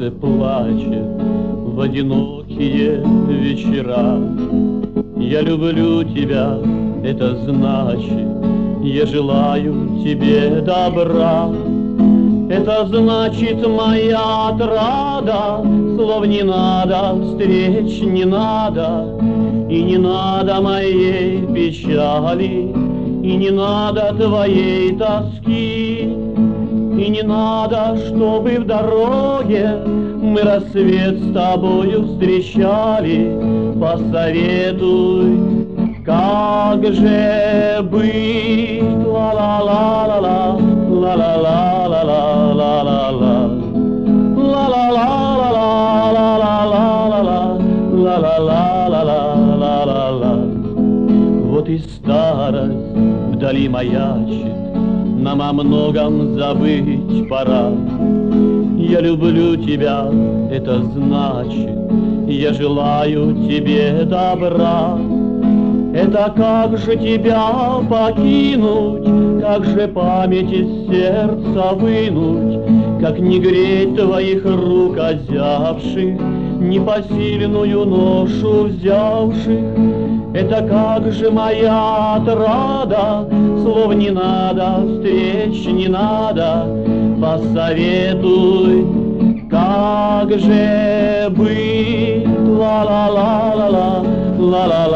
сердце плачет в одинокие вечера. Я люблю тебя, это значит, я желаю тебе добра. Это значит моя отрада, слов не надо, встреч не надо, и не надо моей печали, и не надо твоей тоски, и не надо, чтобы в дороге мы рассвет с тобою встречали. Посоветуй, как же быть? Ла-ла-ла-ла-ла, ла-ла-ла-ла-ла-ла-ла-ла, ла-ла-ла-ла-ла-ла-ла-ла-ла, ла-ла-ла-ла-ла-ла-ла. Вот и старость вдали маячит, нам о многом забыть пора. Я люблю тебя, это значит, я желаю тебе добра. Это как же тебя покинуть, как же память из сердца вынуть, как не греть твоих рук озябших, непосильную ношу взявших. Это как же моя отрада, слов не надо, встреч не надо. Посоветуй, как же быть? Ла-ла-ла-ла-ла, ла-ла.